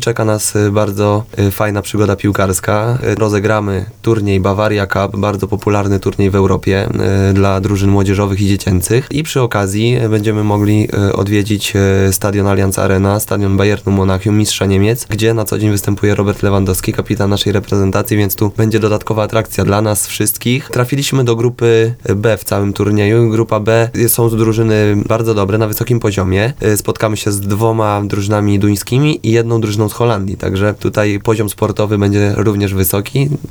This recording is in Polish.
Czeka nas bardzo fajna przygoda piłkarska. Rozegramy turniej Bavaria Cup, bardzo popularny turniej w Europie dla drużyn młodzieżowych i dziecięcych. I przy okazji będziemy mogli odwiedzić stadion Allianz Arena, stadion Bayernu Monachium, mistrza Niemiec, gdzie na co dzień występuje Robert Lewandowski, kapitan naszej reprezentacji, więc tu będzie dodatkowa atrakcja dla nas wszystkich. Trafiliśmy do grupy B w całym turnieju. Grupa B są drużyny bardzo dobre, na wysokim poziomie. Spotkamy się z 2 drużynami duńskimi i 1 drużyną z Holandii, także tutaj poziom sportowy będzie również wysoki.